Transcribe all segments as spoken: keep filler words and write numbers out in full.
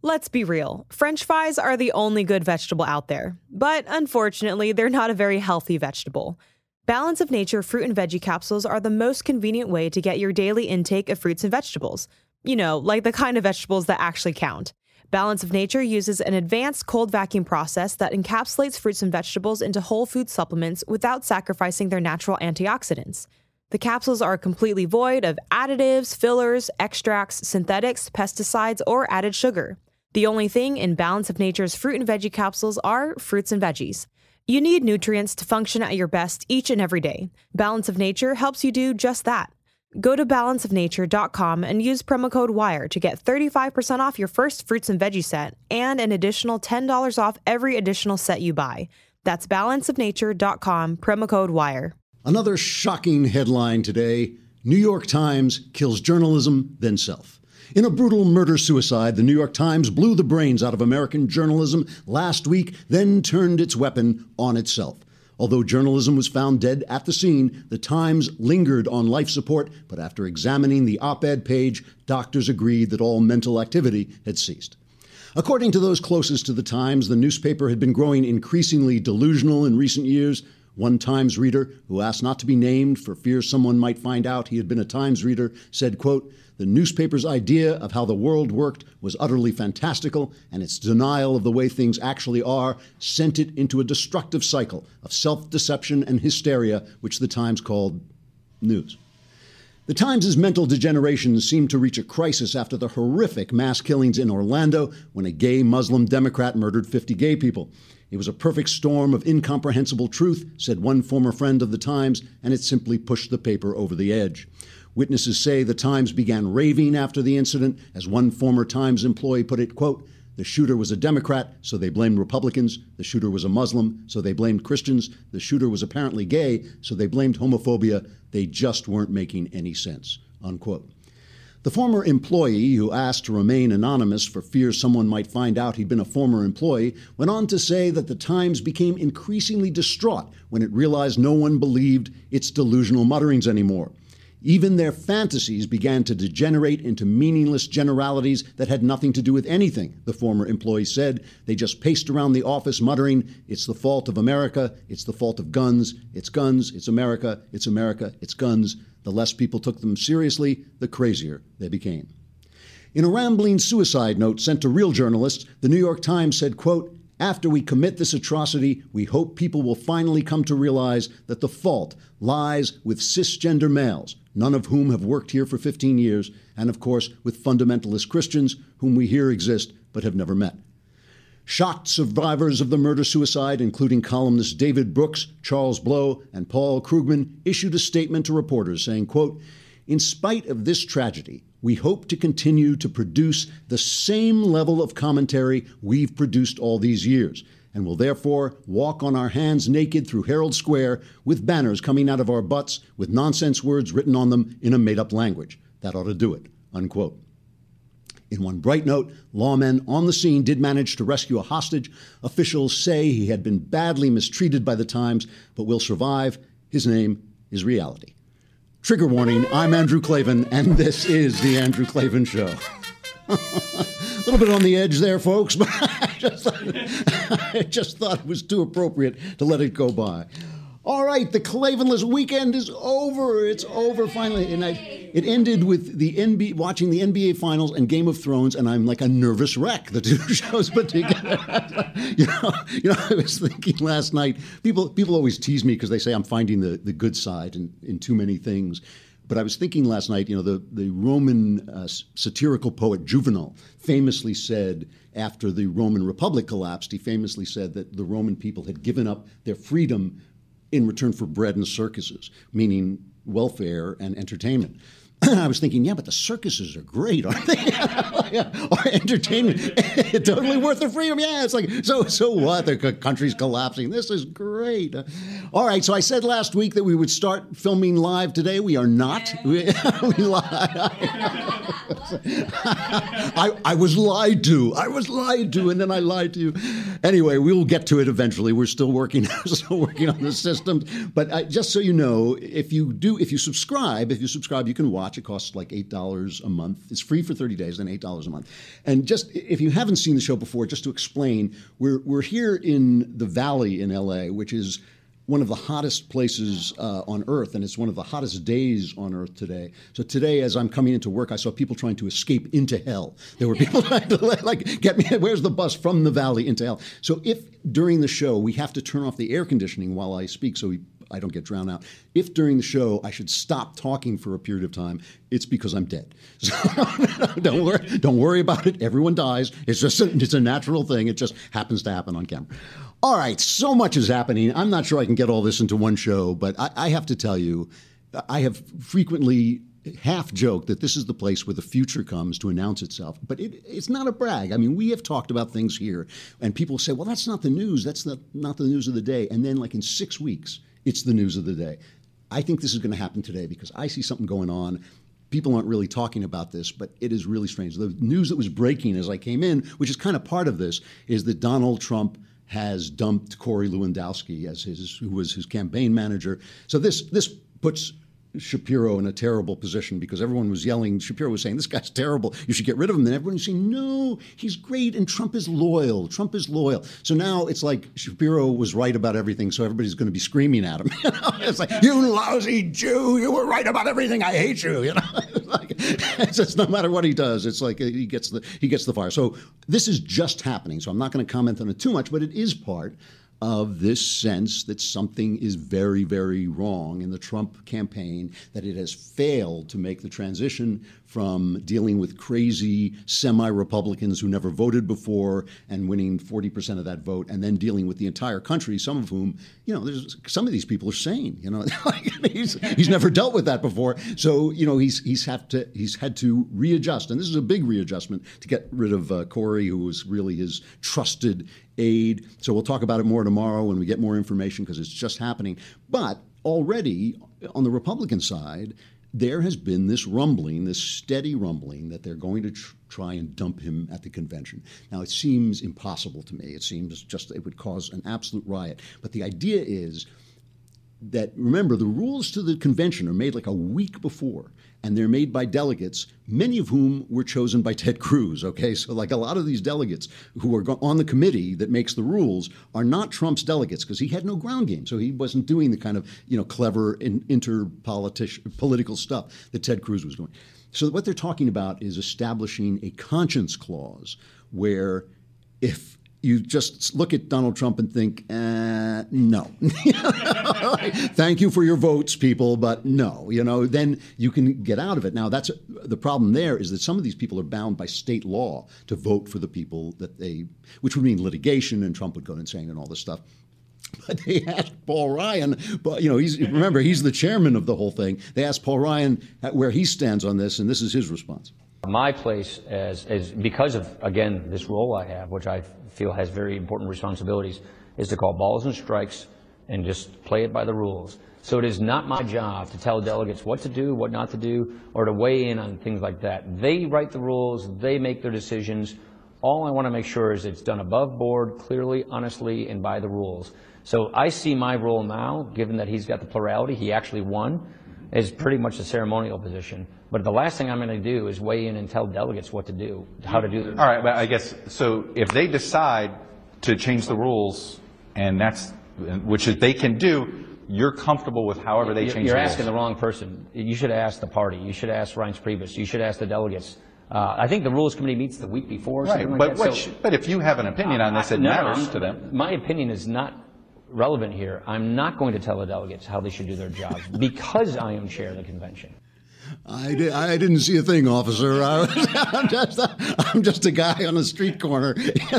Let's be real, French fries are the only good vegetable out there. But unfortunately, they're not a very healthy vegetable. Balance of Nature fruit and veggie capsules are the most convenient way to get your daily intake of fruits and vegetables. You know, like the kind of vegetables that actually count. Balance of Nature uses an advanced cold vacuum process that encapsulates fruits and vegetables into whole food supplements without sacrificing their natural antioxidants. The capsules are completely void of additives, fillers, extracts, synthetics, pesticides, or added sugar. The only thing in Balance of Nature's fruit and veggie capsules are fruits and veggies. You need nutrients to function at your best each and every day. Balance of Nature helps you do just that. Go to balance of nature dot com and use promo code WIRE to get thirty-five percent off your first fruits and veggie set and an additional ten dollars off every additional set you buy. That's balance of nature dot com, promo code WIRE. Another shocking headline today: New York Times kills journalism, then self. In a brutal murder-suicide, the New York Times blew the brains out of American journalism last week, then turned its weapon on itself. Although journalism was found dead at the scene, the Times lingered on life support, but after examining the op-ed page, doctors agreed that all mental activity had ceased. According to those closest to the Times, the newspaper had been growing increasingly delusional in recent years. One Times reader, who asked not to be named for fear someone might find out he had been a Times reader, said, quote, "The newspaper's idea of how the world worked was utterly fantastical, and its denial of the way things actually are sent it into a destructive cycle of self-deception and hysteria, which the Times called news." The Times' mental degeneration seemed to reach a crisis after the horrific mass killings in Orlando when a gay Muslim Democrat murdered fifty gay people. It was a perfect storm of incomprehensible truth, said one former friend of the Times, and it simply pushed the paper over the edge. Witnesses say the Times began raving after the incident. As one former Times employee put it, quote, "The shooter was a Democrat, so they blamed Republicans. The shooter was a Muslim, so they blamed Christians. The shooter was apparently gay, so they blamed homophobia. They just weren't making any sense," unquote. The former employee, who asked to remain anonymous for fear someone might find out he'd been a former employee, went on to say that the Times became increasingly distraught when it realized no one believed its delusional mutterings anymore. Even their fantasies began to degenerate into meaningless generalities that had nothing to do with anything, the former employee said. They just paced around the office muttering, "It's the fault of America, it's the fault of guns, it's guns, it's America, it's America, it's guns." The less people took them seriously, the crazier they became. In a rambling suicide note sent to real journalists, the New York Times said, quote, "After we commit this atrocity, we hope people will finally come to realize that the fault lies with cisgender males, none of whom have worked here for fifteen years, and of course with fundamentalist Christians, whom we hear exist but have never met." Shocked survivors of the murder-suicide, including columnists David Brooks, Charles Blow, and Paul Krugman, issued a statement to reporters saying, quote, "In spite of this tragedy, we hope to continue to produce the same level of commentary we've produced all these years, and will therefore walk on our hands naked through Herald Square with banners coming out of our butts with nonsense words written on them in a made-up language. That ought to do it," unquote. In one bright note, lawmen on the scene did manage to rescue a hostage. Officials say he had been badly mistreated by the Times, but will survive. His name is reality. Trigger warning, I'm Andrew Klavan, and this is The Andrew Klavan Show. A little bit on the edge there, folks, but I just, I just thought it was too appropriate to let it go by. All right, the Klavanless weekend is over. It's over finally. And I, it ended with the N B A, watching the N B A Finals and Game of Thrones, and I'm like a nervous wreck, the two shows put together. you, know, you know, I was thinking last night, people people always tease me because they say I'm finding the, the good side in, in too many things. But I was thinking last night, you know, the, the Roman uh, satirical poet Juvenal famously said, after the Roman Republic collapsed, he famously said that the Roman people had given up their freedom in return for bread and circuses, meaning welfare and entertainment. I was thinking, yeah, but the circuses are great, aren't they? yeah. Or entertainment, totally worth the freedom. Yeah, it's like, so so what? The country's collapsing. This is great. Uh, all right, so I said last week that we would start filming live today. We are not. We, we lied. I, I was lied to. I was lied to, and then I lied to you. Anyway, we'll get to it eventually. We're still working, still working on the systems. But uh, just so you know, if you do, if you subscribe, if you subscribe, you can watch watch. It costs like eight dollars a month. It's free for thirty days, then eight dollars a month. And just if you haven't seen the show before, just to explain, we're we're here in the Valley in L A, which is one of the hottest places uh, on Earth, and it's one of the hottest days on Earth today. So today, as I'm coming into work, I saw people trying to escape into hell. There were people trying to like get me, where's the bus from the Valley into hell? So if during the show we have to turn off the air conditioning while I speak so we, I don't get drowned out, if during the show I should stop talking for a period of time, it's because I'm dead. So don't worry, don't worry about it. Everyone dies. It's just a, it's a natural thing. It just happens to happen on camera. All right, so much is happening. I'm not sure I can get all this into one show, but I, I have to tell you, I have frequently half joked that this is the place where the future comes to announce itself. But it, it's not a brag. I mean, we have talked about things here, and people say, well, that's not the news. That's not, not the news of the day. And then, like in six weeks, it's the news of the day. I think this is going to happen today because I see something going on. People aren't really talking about this, but it is really strange. The news that was breaking as I came in, which is kind of part of this, is that Donald Trump has dumped Corey Lewandowski as his, who was his campaign manager. So this this puts Shapiro in a terrible position because everyone was yelling. Shapiro was saying, this guy's terrible. You should get rid of him. And everyone was saying, no, he's great. And Trump is loyal. Trump is loyal. So now it's like Shapiro was right about everything. So everybody's going to be screaming at him. You know? It's like, you lousy Jew. You were right about everything. I hate you. You know, it's, like, it's just no matter what he does. It's like he gets the he gets the fire. So this is just happening. So I'm not going to comment on it too much, but it is part of this sense that something is very, very wrong in the Trump campaign, that it has failed to make the transition from dealing with crazy semi-Republicans who never voted before and winning forty percent of that vote, and then dealing with the entire country, some of whom, you know, there's some of these people are sane, you know, he's, he's never dealt with that before. So, you know, he's he's had to he's had to readjust. And this is a big readjustment to get rid of uh, Corey, who was really his trusted aide. So we'll talk about it more tomorrow when we get more information because it's just happening. But already on the Republican side, there has been this rumbling, this steady rumbling that they're going to tr- try and dump him at the convention. Now, it seems impossible to me. It seems just it would cause an absolute riot. But the idea is that, remember, the rules to the convention are made like a week before, and they're made by delegates, many of whom were chosen by Ted Cruz, okay? So like a lot of these delegates who are on the committee that makes the rules are not Trump's delegates because he had no ground game. So he wasn't doing the kind of, you know, clever in, inter-political stuff that Ted Cruz was doing. So what they're talking about is establishing a conscience clause where if you just look at Donald Trump and think, uh, no. Thank you for your votes, people, but no. You know, then you can get out of it. Now, that's the problem there is that some of these people are bound by state law to vote for the people that they, which would mean litigation, and Trump would go insane and all this stuff. But they asked Paul Ryan, but you know, he's remember he's the chairman of the whole thing. They asked Paul Ryan where he stands on this, and this is his response. My place, as, as because of, again, this role I have, which I feel has very important responsibilities, is to call balls and strikes and just play it by the rules. So it is not my job to tell delegates what to do, what not to do, or to weigh in on things like that. They write the rules. They make their decisions. All I want to make sure is it's done above board, clearly, honestly, and by the rules. So I see my role now, given that he's got the plurality, he actually won, is pretty much a ceremonial position. But the last thing I'm going to do is weigh in and tell delegates what to do, how to do this. All right, but I guess, so if they decide to change the rules, and that's, which they can do, you're comfortable with however they you're, change you're the rules? You're asking the wrong person. You should ask the party. You should ask Reince Priebus. You should ask the delegates. Uh, I think the Rules Committee meets the week before. Right, like but, that. what, so, but if you have an opinion on this, it no, matters no, to them. My opinion is not relevant here. I'm not going to tell the delegates how they should do their jobs because I am chair of the convention. I, did, I didn't see a thing, officer. I was, I'm, just a, I'm just a guy on a street corner. You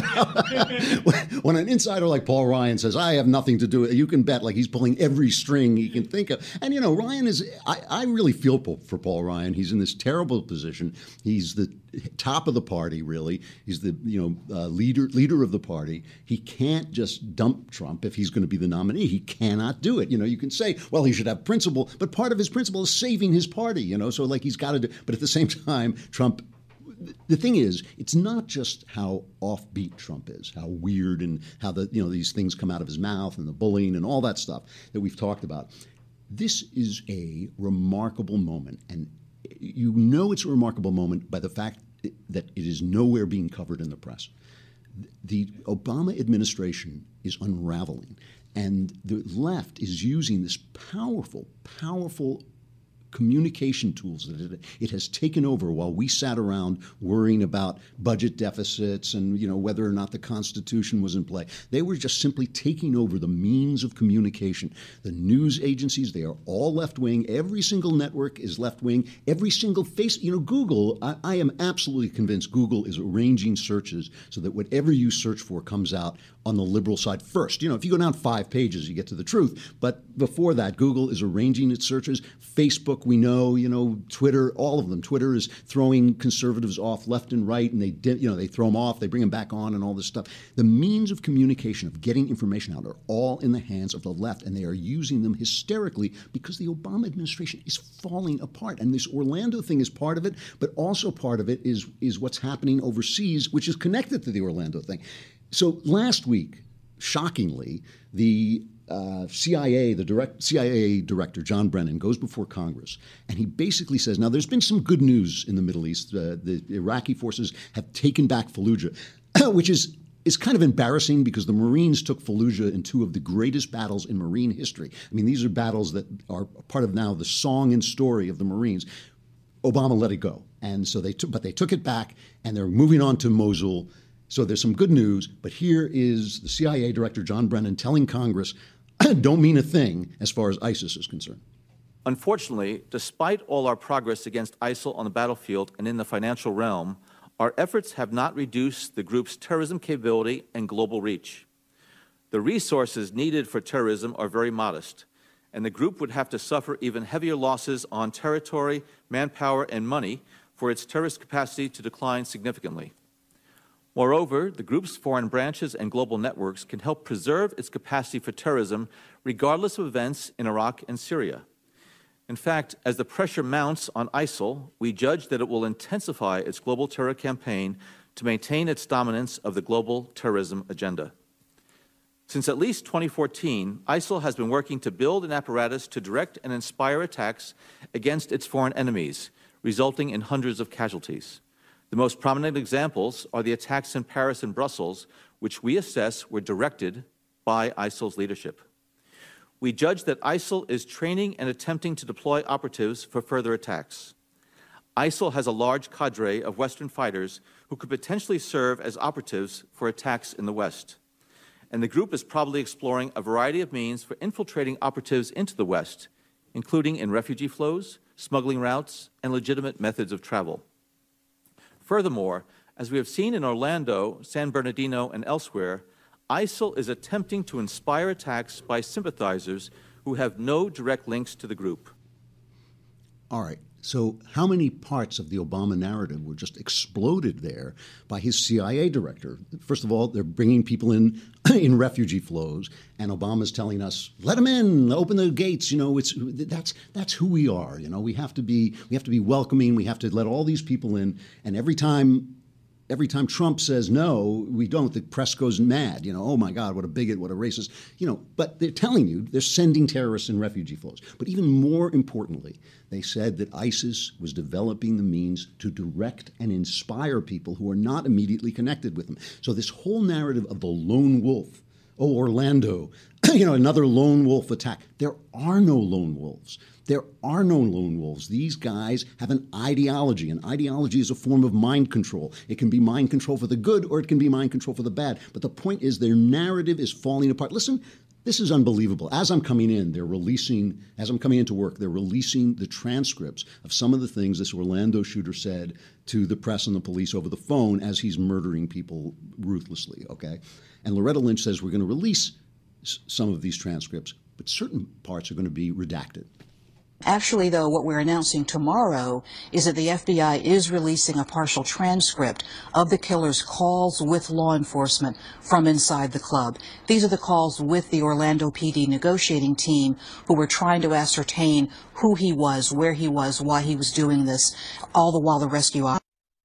know? When an insider like Paul Ryan says, I have nothing to do with it, you can bet like he's pulling every string he can think of. And, you know, Ryan is, I, I really feel for Paul Ryan. He's in this terrible position. He's the top of the party, really. He's the, you know, uh, leader leader of the party. He can't just dump Trump if he's going to be the nominee. He cannot do it. You know, you can say, well, he should have principle, but part of his principle is saving his party, you know, so like he's got to do, but at the same time, Trump, the thing is, it's not just how offbeat Trump is, how weird and how the, you know, these things come out of his mouth and the bullying and all that stuff that we've talked about. This is a remarkable moment, and you know it's a remarkable moment by the fact that it is nowhere being covered in the press. The Obama administration is unraveling, and the left is using this powerful, powerful communication tools that it, it has taken over while we sat around worrying about budget deficits and, you know, whether or not the Constitution was in play. They were just simply taking over the means of communication. The news agencies, they are all left-wing. Every single network is left-wing. Every single face, you know, Google, I, I am absolutely convinced Google is arranging searches so that whatever you search for comes out on the liberal side first. You know, if you go down five pages, you get to the truth. But before that, Google is arranging its searches. Facebook, we know, you know, Twitter, all of them. Twitter is throwing conservatives off left and right, and they, you know, they throw them off, they bring them back on, and all this stuff. The means of communication, of getting information out, are all in the hands of the left, and they are using them hysterically because the Obama administration is falling apart. And this Orlando thing is part of it, but also part of it is is what's happening overseas, which is connected to the Orlando thing. So last week, shockingly, the Uh, C I A, the direct, C I A director, John Brennan, goes before Congress, and he basically says, now there's been some good news in the Middle East. Uh, the Iraqi forces have taken back Fallujah, which is, is kind of embarrassing because the Marines took Fallujah in two of the greatest battles in Marine history. I mean, these are battles that are part of now the song and story of the Marines. Obama let it go, and so they took, but they took it back, and they're moving on to Mosul. So there's some good news, but here is the C I A director, John Brennan, telling Congress, don't mean a thing as far as ISIS is concerned. Unfortunately, despite all our progress against ISIL on the battlefield and in the financial realm, our efforts have not reduced the group's terrorism capability and global reach. The resources needed for terrorism are very modest, and the group would have to suffer even heavier losses on territory, manpower, and money for its terrorist capacity to decline significantly. Moreover, the group's foreign branches and global networks can help preserve its capacity for terrorism regardless of events in Iraq and Syria. In fact, as the pressure mounts on ISIL, we judge that it will intensify its global terror campaign to maintain its dominance of the global terrorism agenda. Since at least twenty fourteen, ISIL has been working to build an apparatus to direct and inspire attacks against its foreign enemies, resulting in hundreds of casualties. The most prominent examples are the attacks in Paris and Brussels, which we assess were directed by ISIL's leadership. We judge that ISIL is training and attempting to deploy operatives for further attacks. ISIL has a large cadre of Western fighters who could potentially serve as operatives for attacks in the West. And the group is probably exploring a variety of means for infiltrating operatives into the West, including in refugee flows, smuggling routes, and legitimate methods of travel. Furthermore, as we have seen in Orlando, San Bernardino, and elsewhere, ISIL is attempting to inspire attacks by sympathizers who have no direct links to the group. All right. So how many parts of the Obama narrative were just exploded there by his C I A director? First of all, they're bringing people in in refugee flows, and Obama's telling us, let them in, open the gates. You know, it's that's that's who we are. You know, we have to be we have to be welcoming. We have to let all these people in. And every time every time Trump says no, we don't, the press goes mad. You know, oh my God, what a bigot, what a racist. You know, but they're telling you they're sending terrorists in refugee flows. But even more importantly, they said that ISIS was developing the means to direct and inspire people who are not immediately connected with them. So this whole narrative of the lone wolf, oh, Orlando, you know, another lone wolf attack. There are no lone wolves. There are no lone wolves. These guys have an ideology. An ideology is a form of mind control. It can be mind control for the good or it can be mind control for the bad. But the point is their narrative is falling apart. Listen, this is unbelievable. As I'm coming in, they're releasing, as I'm coming into work, they're releasing the transcripts of some of the things this Orlando shooter said to the press and the police over the phone as he's murdering people ruthlessly, okay? And Loretta Lynch says we're going to release s- some of these transcripts, but certain parts are going to be redacted. Actually, though, what we're announcing tomorrow is that the F B I is releasing a partial transcript of the killer's calls with law enforcement from inside the club. These are the calls with the Orlando P D negotiating team who were trying to ascertain who he was, where he was, why he was doing this, all the while the rescue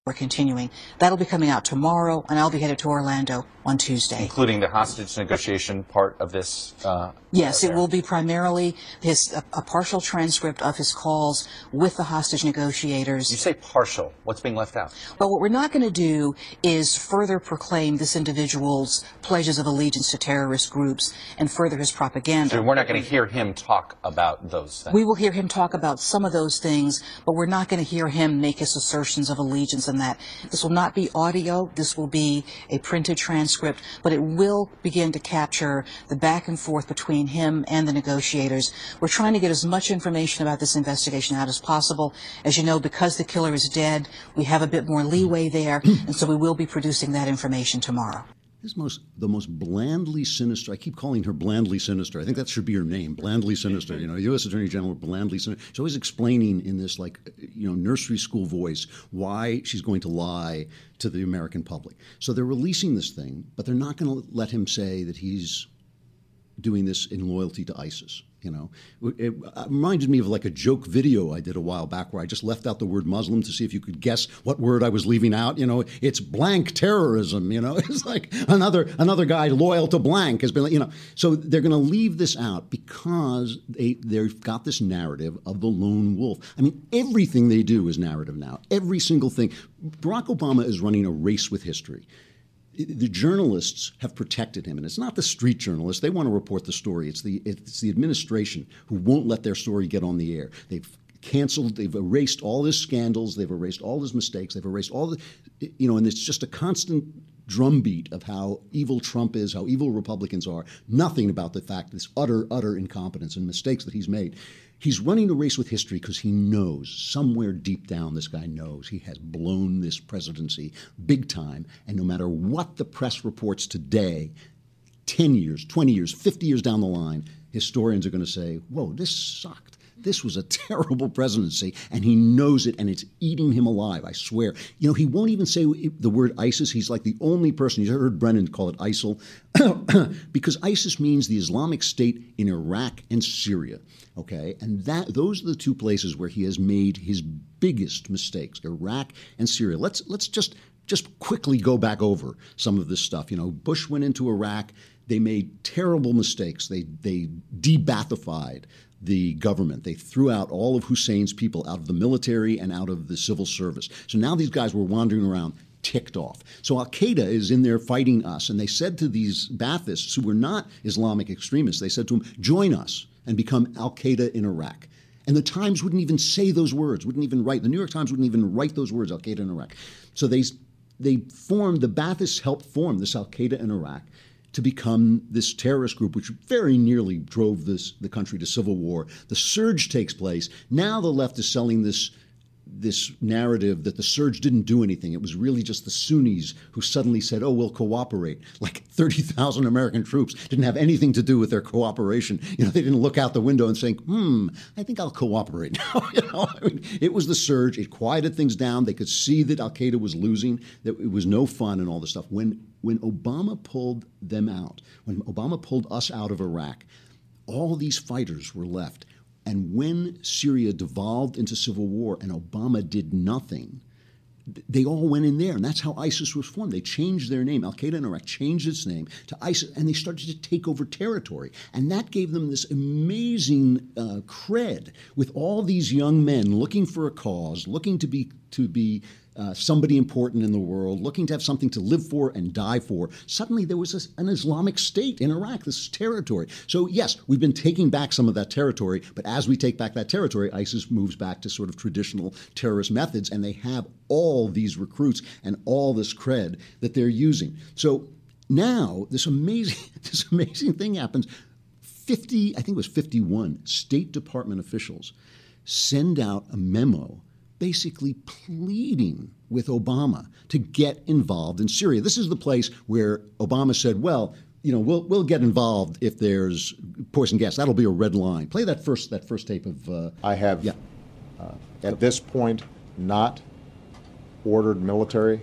we're continuing. That'll be coming out tomorrow, and I'll be headed to Orlando on Tuesday. Including the hostage negotiation part of this? Uh, yes, it will be primarily his a, a partial transcript of his calls with the hostage negotiators. You say partial. What's being left out? Well, what we're not going to do is further proclaim this individual's pledges of allegiance to terrorist groups and further his propaganda. So we're not going to hear him talk about those things? We will hear him talk about some of those things, but we're not going to hear him make his assertions of allegiance and that. This will not be audio. This will be a printed transcript, but it will begin to capture the back and forth between him and the negotiators. We're trying to get as much information about this investigation out as possible. As you know, because the killer is dead, we have a bit more leeway there, and so we will be producing that information tomorrow. This most the most blandly sinister. I keep calling her blandly sinister. I think that should be her name, blandly sinister. You know, U S Attorney General blandly sinister. She's always explaining in this like you know nursery school voice why she's going to lie to the American public. So they're releasing this thing, but they're not going to let him say that he's doing this in loyalty to ISIS. You know, it reminded me of like a joke video I did a while back where I just left out the word Muslim to see if you could guess what word I was leaving out. You know, it's blank terrorism. You know, it's like another another guy loyal to blank has been, you know. So they're going to leave this out because they, they've got this narrative of the lone wolf. I mean, everything they do is narrative now. Every single thing. Barack Obama is running a race with history. The journalists have protected him, and it's not the street journalists. They want to report the story. It's the it's the administration who won't let their story get on the air. They've canceled, they've erased all his scandals, they've erased all his mistakes, they've erased all the, you know, and it's just a constant drumbeat of how evil Trump is, how evil Republicans are. Nothing about the fact, this utter, utter incompetence and mistakes that he's made. He's running a race with history because he knows, somewhere deep down, this guy knows he has blown this presidency big time. And no matter what the press reports today, ten years, twenty years, fifty years down the line, historians are going to say, whoa, this sucked. This was a terrible presidency, and he knows it, and it's eating him alive, I swear. You know, he won't even say the word ISIS. He's like the only person, you heard Brennan call it ISIL, because ISIS means the Islamic State in Iraq and Syria, okay? And that those are the two places where he has made his biggest mistakes, Iraq and Syria. Let's let's just just quickly go back over some of this stuff. You know, Bush went into Iraq. They made terrible mistakes. They they de-Baathified the government. They threw out all of Hussein's people out of the military and out of the civil service. So now these guys were wandering around ticked off. So Al-Qaeda is in there fighting us. And they said to these Baathists who were not Islamic extremists, they said to them, join us and become Al-Qaeda in Iraq. And the Times wouldn't even say those words, wouldn't even write. The New York Times wouldn't even write those words, Al-Qaeda in Iraq. So they, they formed, the Baathists helped form this Al-Qaeda in Iraq to become this terrorist group, which very nearly drove this the country to civil war. The surge takes place. Now the left is selling this this narrative that the surge didn't do anything. It was really just the Sunnis who suddenly said, oh, we'll cooperate. Like thirty thousand American troops didn't have anything to do with their cooperation. You know, they didn't look out the window and think, hmm, I think I'll cooperate now. You know, I mean, it was the surge. It quieted things down. They could see that Al-Qaeda was losing, that it was no fun and all this stuff. When when Obama pulled them out, when Obama pulled us out of Iraq, all these fighters were left. And when Syria devolved into civil war and Obama did nothing, they all went in there. And that's how ISIS was formed. They changed their name. Al-Qaeda in Iraq changed its name to ISIS, and they started to take over territory. And that gave them this amazing uh, cred with all these young men looking for a cause, looking to be to be uh, somebody important in the world, looking to have something to live for and die for. Suddenly there was this, an Islamic State in Iraq, this territory. So yes, we've been taking back some of that territory, but as we take back that territory, ISIS moves back to sort of traditional terrorist methods, and they have all these recruits and all this cred that they're using. So now this amazing, this amazing thing happens. fifty, I think it was fifty-one State Department officials send out a memo basically pleading with Obama to get involved in Syria. This is the place where Obama said, well, you know, we'll we'll get involved if there's poison gas. That'll be a red line. Play that first that first tape of... Uh, I have, yeah. uh, at this point, not ordered military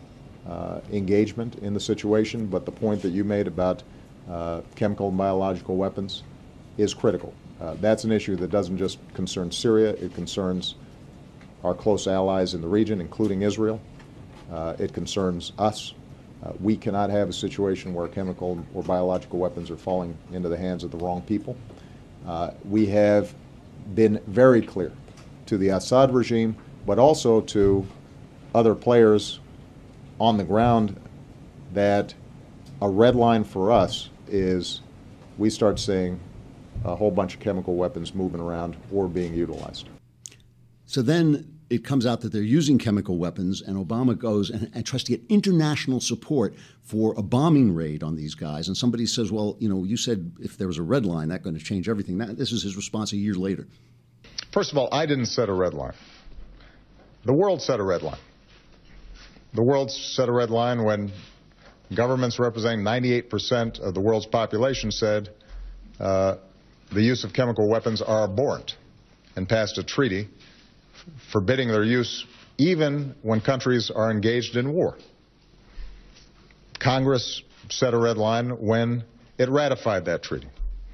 uh, engagement in the situation, but the point that you made about uh, chemical and biological weapons is critical. Uh, that's an issue that doesn't just concern Syria, it concerns our close allies in the region, including Israel. Uh, it concerns us. Uh, we cannot have a situation where chemical or biological weapons are falling into the hands of the wrong people. Uh, we have been very clear to the Assad regime, but also to other players on the ground, that a red line for us is we start seeing a whole bunch of chemical weapons moving around or being utilized. So then it comes out that they're using chemical weapons, and Obama goes and, and tries to get international support for a bombing raid on these guys. And somebody says, well, you know, you said if there was a red line, that's going to change everything. That, this is his response a year later. First of all, I didn't set a red line. The world set a red line. The world set a red line when governments representing ninety-eight percent of the world's population said uh, the use of chemical weapons are abhorrent, and passed a treaty forbidding their use even when countries are engaged in war. Congress set a red line when it ratified that treaty.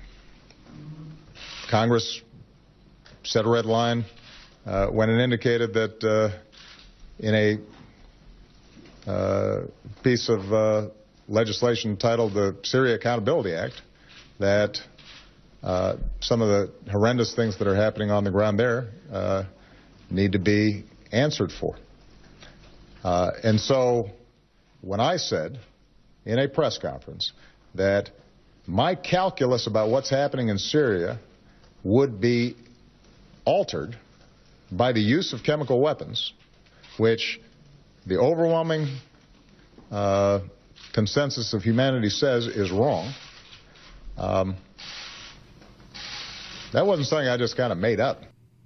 Congress set a red line uh, when it indicated that uh, in a uh, piece of uh, legislation titled the Syria Accountability Act that uh, some of the horrendous things that are happening on the ground there uh, need to be answered for. Uh, and so when I said in a press conference that my calculus about what's happening in Syria would be altered by the use of chemical weapons, which the overwhelming uh, consensus of humanity says is wrong, um, that wasn't something I just kind of made up.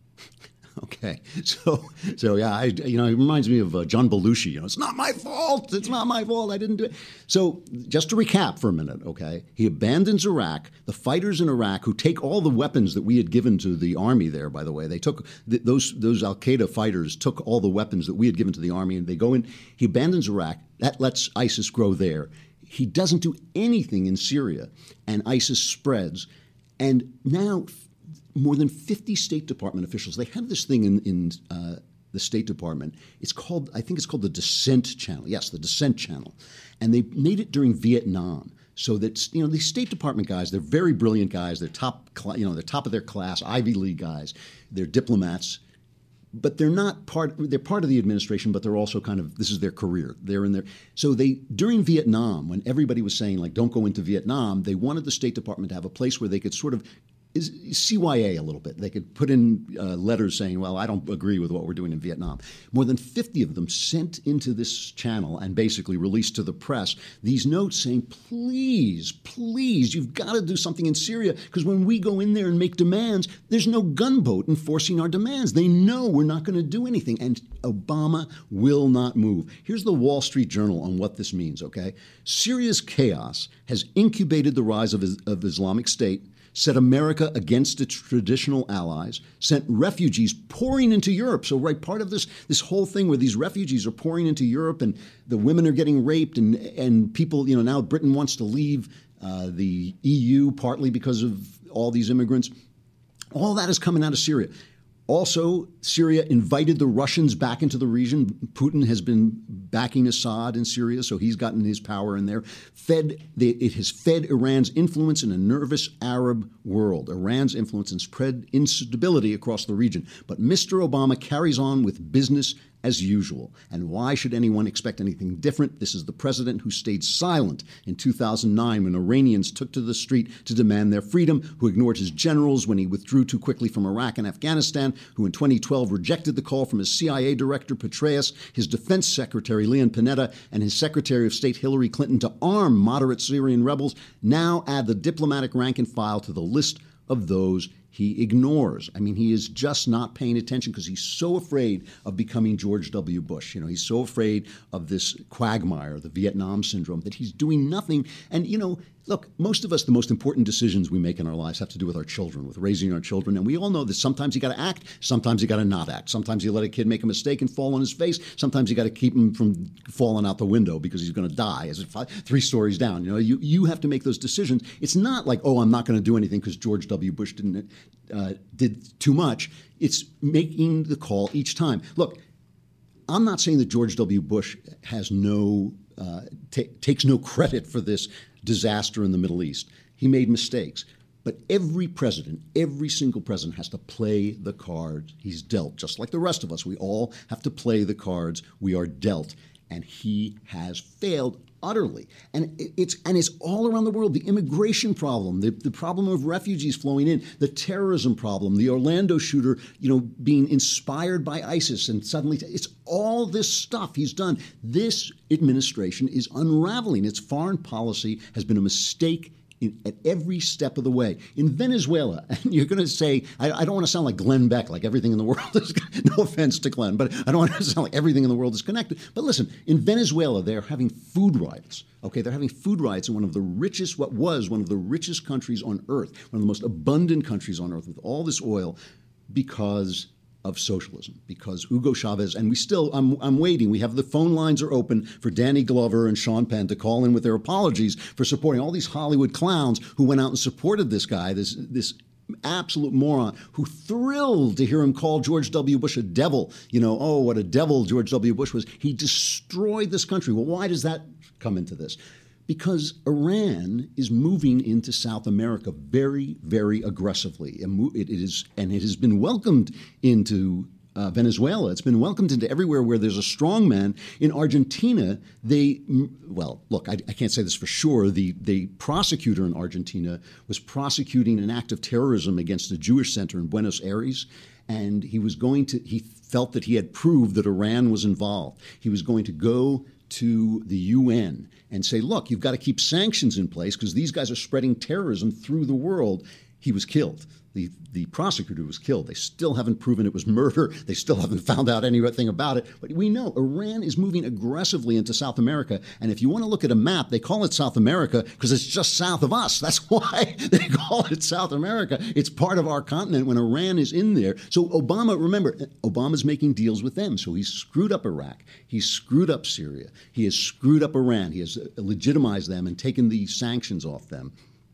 Okay, so so yeah, I, you know, it reminds me of uh, John Belushi. You know, it's not my fault. It's not my fault. I didn't do it. So just to recap for a minute, okay, he abandons Iraq. The fighters in Iraq who take all the weapons that we had given to the army there. By the way, they took th- those those Al Qaeda fighters took all the weapons that we had given to the army, and they go in. He abandons Iraq. That lets ISIS grow there. He doesn't do anything in Syria, and ISIS spreads. And now more than fifty State Department officials, they have this thing in, in uh, the State Department. It's called, I think it's called the Dissent Channel. Yes, the Dissent Channel. And they made it during Vietnam. So that, you know, these State Department guys, they're very brilliant guys. They're top, you know, they're top of their class, Ivy League guys. They're diplomats. But they're not part, they're part of the administration, but they're also kind of, this is their career. They're in there. So they, during Vietnam, when everybody was saying, like, don't go into Vietnam, they wanted the State Department to have a place where they could sort of is C Y A a little bit. They could put in uh, letters saying, well, I don't agree with what we're doing in Vietnam. More than fifty of them sent into this channel and basically released to the press these notes saying, please, please, you've got to do something in Syria, because when we go in there and make demands, there's no gunboat enforcing our demands. They know we're not going to do anything. And Obama will not move. Here's the Wall Street Journal on what this means, okay? Syria's chaos has incubated the rise of, of Islamic State, set America against its traditional allies, sent refugees pouring into Europe. So, right, part of this this whole thing where these refugees are pouring into Europe and the women are getting raped and, and people, you know, now Britain wants to leave uh, the E U partly because of all these immigrants. All that is coming out of Syria. Also, Syria invited the Russians back into the region. Putin has been backing Assad in Syria, so he's gotten his power in there. Fed, it has fed Iran's influence in a nervous Arab world. Iran's influence and spread instability across the region. But Mister Obama carries on with business as usual. And why should anyone expect anything different? This is the president who stayed silent in two thousand nine when Iranians took to the street to demand their freedom, who ignored his generals when he withdrew too quickly from Iraq and Afghanistan, who in twenty twelve rejected the call from his C I A director Petraeus, his defense secretary Leon Panetta, and his secretary of state Hillary Clinton to arm moderate Syrian rebels. Now add the diplomatic rank and file to the list of those he ignores. I mean, he is just not paying attention because he's so afraid of becoming George W. Bush. You know, he's so afraid of this quagmire, the Vietnam syndrome, that he's doing nothing. And, you know, look, most of us, the most important decisions we make in our lives have to do with our children, with raising our children. And we all know that sometimes you got to act, sometimes you got to not act. Sometimes you let a kid make a mistake and fall on his face. Sometimes you got to keep him from falling out the window because he's going to die as five, three stories down. You know, you, you have to make those decisions. It's not like, oh, I'm not going to do anything because George W. Bush didn't uh, did too much. It's making the call each time. Look, I'm not saying that George W. Bush has no uh, t- takes no credit for this disaster in the Middle East. He made mistakes. But every president, every single president has to play the cards he's dealt, just like the rest of us. We all have to play the cards we are dealt. And he has failed utterly. And it's and it's all around the world. The immigration problem, the, the problem of refugees flowing in, the terrorism problem, the Orlando shooter, you know, being inspired by ISIS and suddenly it's all this stuff he's done. This administration is unraveling. Its foreign policy has been a mistake In, at every step of the way. In Venezuela, and you're going to say, I, I don't want to sound like Glenn Beck, like everything in the world is, no offense to Glenn, but I don't want to sound like everything in the world is connected. But listen, in Venezuela, they're having food riots. Okay, they're having food riots in one of the richest, what was one of the richest countries on earth, one of the most abundant countries on earth with all this oil, because of socialism, because Hugo Chavez, and we still, I'm, I'm waiting. We have the phone lines are open for Danny Glover and Sean Penn to call in with their apologies for supporting all these Hollywood clowns who went out and supported this guy, this this absolute moron, who thrilled to hear him call George W. Bush a devil. You know, oh, what a devil George W. Bush was. He destroyed this country. Well, why does that come into this? Because Iran is moving into South America very, very aggressively. It is, and it has been welcomed into uh, Venezuela. It's been welcomed into everywhere where there's a strong man. In Argentina, they, well, look, I, I can't say this for sure. The, the prosecutor in Argentina was prosecuting an act of terrorism against a Jewish center in Buenos Aires. And he was going to, he felt that he had proved that Iran was involved. He was going to go to the U N and say, look, you've got to keep sanctions in place because these guys are spreading terrorism through the world. He was killed. The, the prosecutor was killed. They still haven't proven it was murder. They still haven't found out anything about it. But we know Iran is moving aggressively into South America. And if you want to look at a map, they call it South America because it's just south of us. That's why they call it South America. It's part of our continent when Iran is in there. So Obama, remember, Obama's making deals with them. So he's screwed up Iraq. He's screwed up Syria. He has screwed up Iran. He has legitimized them and taken the sanctions off them.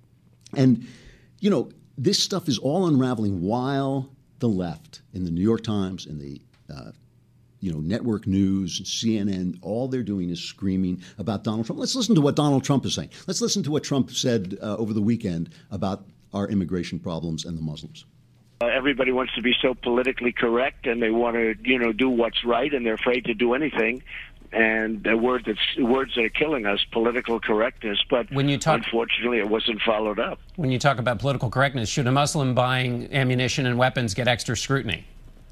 And, you know, this stuff is all unraveling while the left in the New York Times and the uh, you know, network news, C N N, all they're doing is screaming about Donald Trump. Let's listen to what Donald Trump is saying. Let's listen to what Trump said uh, over the weekend about our immigration problems and the Muslims. Uh, everybody wants to be so politically correct, and they want to, you know, do what's right, and they're afraid to do anything. And a word that's words that are killing us, political correctness. But when you talk, unfortunately, it wasn't followed up. When you talk about political correctness, should a Muslim buying ammunition and weapons get extra scrutiny?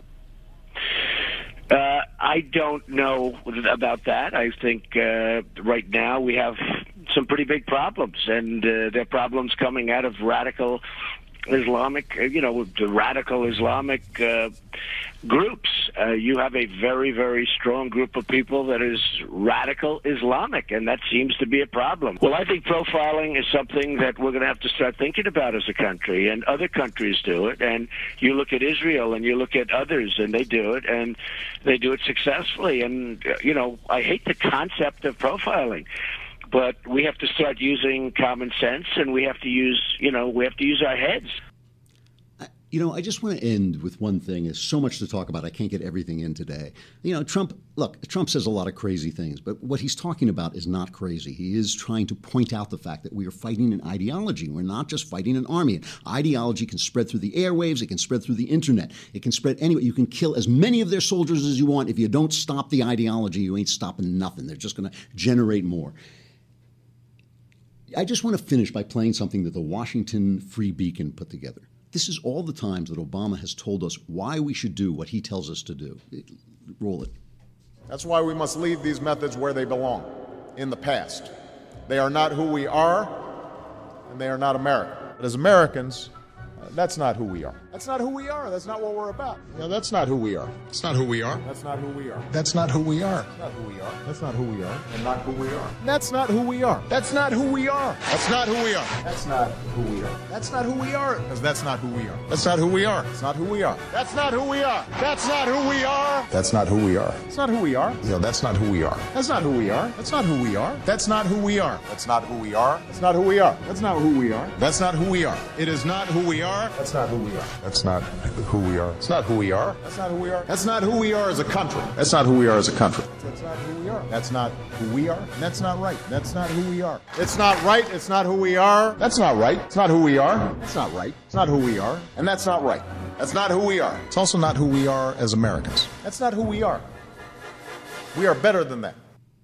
Uh, I don't know about that. I think uh, right now we have some pretty big problems, and uh, they're problems coming out of radical Islamic, you know, the radical Islamic uh, groups. Uh, you have a very, very strong group of people that is radical Islamic, and that seems to be a problem. Well, I think profiling is something that we're going to have to start thinking about as a country, and other countries do it. And you look at Israel, and you look at others, and they do it, and they do it successfully. And, uh, you know, I hate the concept of profiling. But we have to start using common sense, and we have to use, you know, we have to use our heads. You know, I just want to end with one thing. There's so much to talk about. I can't get everything in today. You know, Trump, look, Trump says a lot of crazy things, but what he's talking about is not crazy. He is trying to point out the fact that we are fighting an ideology. We're not just fighting an army. An ideology can spread through the airwaves. It can spread through the internet. It can spread anyway. You can kill as many of their soldiers as you want. If you don't stop the ideology, you ain't stopping nothing. They're just going to generate more. I just want to finish by playing something that the Washington Free Beacon put together. This is all the times that Obama has told us why we should do what he tells us to do. Roll it. That's why we must leave these methods where they belong, in the past. They are not who we are, and they are not American. But as Americans, uh, that's not who we are. That's not who we are. That's not what we're about. No, that's not who we are. That's not who we are. That's not who we are. That's not who we are. That's not who we are. That's not who we are. And not who we are. That's not who we are. That's not who we are. That's not who we are. That's not who we are. That's not who we are. Because that's not who we are. That's not who we are. That's not who we are. That's not who we are. That's not who we are. That's not who we are. That's not who we are. You know, that's not who we are. That's not who we are. That's not who we are. That's not who we are. That's not who we are. That's not who we are. That's not who we are. That's not who we are. It is not who we are. are. That's not who we are. That's not who we are. It's not who we are. That's not who we are. That's not who we are as a country. That's not who we are as a country. That's not who we are. That's not who we are. And that's not right. That's not who we are. It's not right. It's not who we are. That's not right. It's not who we are. That's not right. It's not who we are. And that's not right. That's not who we are. It's also not who we are as Americans. That's not who we are. We are better than that.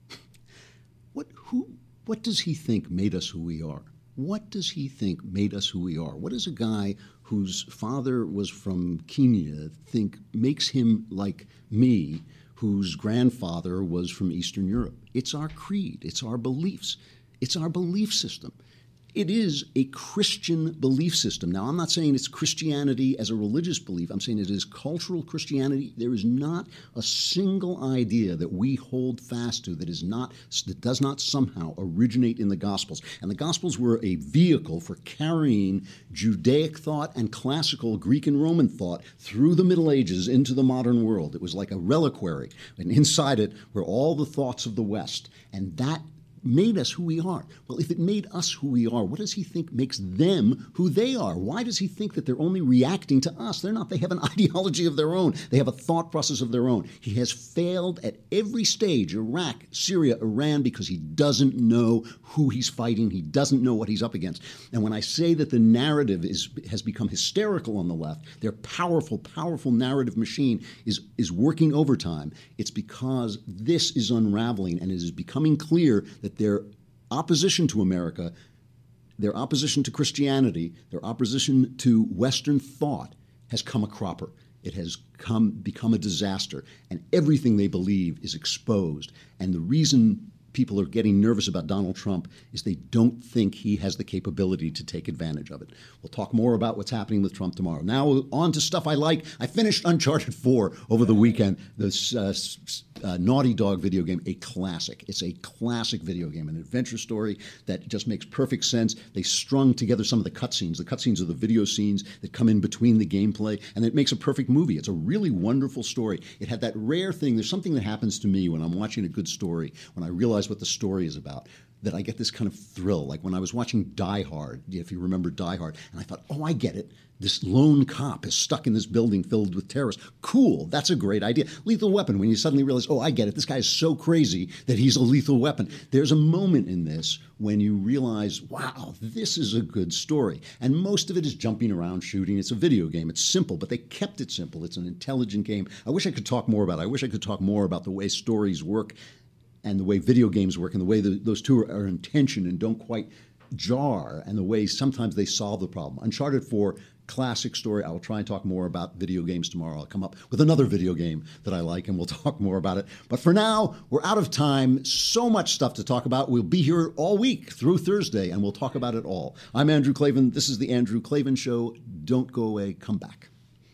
What who what does he think made us who we are? What does he think made us who we are? What does a guy whose father was from Kenya think makes him like me, whose grandfather was from Eastern Europe? It's our creed. It's our beliefs. It's our belief system. It is a Christian belief system. Now, I'm not saying it's Christianity as a religious belief. I'm saying it is cultural Christianity. There is not a single idea that we hold fast to that is not that does not somehow originate in the Gospels. And the Gospels were a vehicle for carrying Judaic thought and classical Greek and Roman thought through the Middle Ages into the modern world. It was like a reliquary, and inside it were all the thoughts of the West. And that made us who we are. Well, if it made us who we are, what does he think makes them who they are? Why does he think that they're only reacting to us? They're not. They have an ideology of their own. They have a thought process of their own. He has failed at every stage, Iraq, Syria, Iran, because he doesn't know who he's fighting. He doesn't know what he's up against. And when I say that the narrative is has become hysterical on the left, their powerful, powerful narrative machine is, is working overtime, it's because this is unraveling and it is becoming clear that their opposition to America, their opposition to Christianity, their opposition to Western thought has come a cropper. It has come become a disaster, and everything they believe is exposed. And the reason people are getting nervous about Donald Trump is they don't think he has the capability to take advantage of it. We'll talk more about what's happening with Trump tomorrow. Now on to stuff I like. I finished Uncharted four over the weekend. This uh, uh, Naughty Dog video game, a classic. It's a classic video game, an adventure story that just makes perfect sense. They strung together some of the cutscenes. The cutscenes are the video scenes that come in between the gameplay, and it makes a perfect movie. It's a really wonderful story. It had that rare thing. There's something that happens to me when I'm watching a good story, when I realize what the story is about, that I get this kind of thrill. Like when I was watching Die Hard, if you remember Die Hard, and I thought, oh, I get it. This lone cop is stuck in this building filled with terrorists. Cool. That's a great idea. Lethal Weapon, when you suddenly realize, oh, I get it. This guy is so crazy that he's a lethal weapon. There's a moment in this when you realize, wow, this is a good story. And most of it is jumping around, shooting. It's a video game. It's simple, but they kept it simple. It's an intelligent game. I wish I could talk more about it. I wish I could talk more about the way stories work and the way video games work and the way the, those two are, are in tension and don't quite jar, and the way sometimes they solve the problem. Uncharted four, classic story. I will try and talk more about video games tomorrow. I'll come up with another video game that I like, and we'll talk more about it. But for now, we're out of time. So much stuff to talk about. We'll be here all week through Thursday, and we'll talk about it all. I'm Andrew Klavan. This is The Andrew Klavan Show. Don't go away. Come back.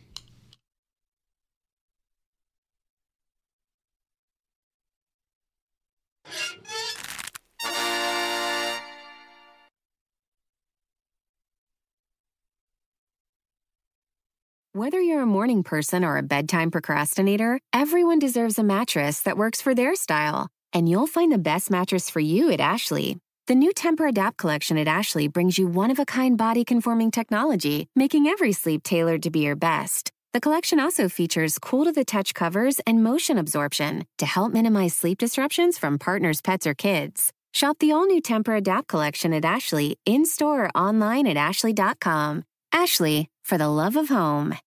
Whether you're a morning person or a bedtime procrastinator, everyone deserves a mattress that works for their style. And you'll find the best mattress for you at Ashley. The new Tempur-Adapt collection at Ashley brings you one-of-a-kind body-conforming technology, making every sleep tailored to be your best. The collection also features cool-to-the-touch covers and motion absorption to help minimize sleep disruptions from partners, pets, or kids. Shop the all-new Tempur-Adapt collection at Ashley, in-store or online at ashley dot com. Ashley, for the love of home.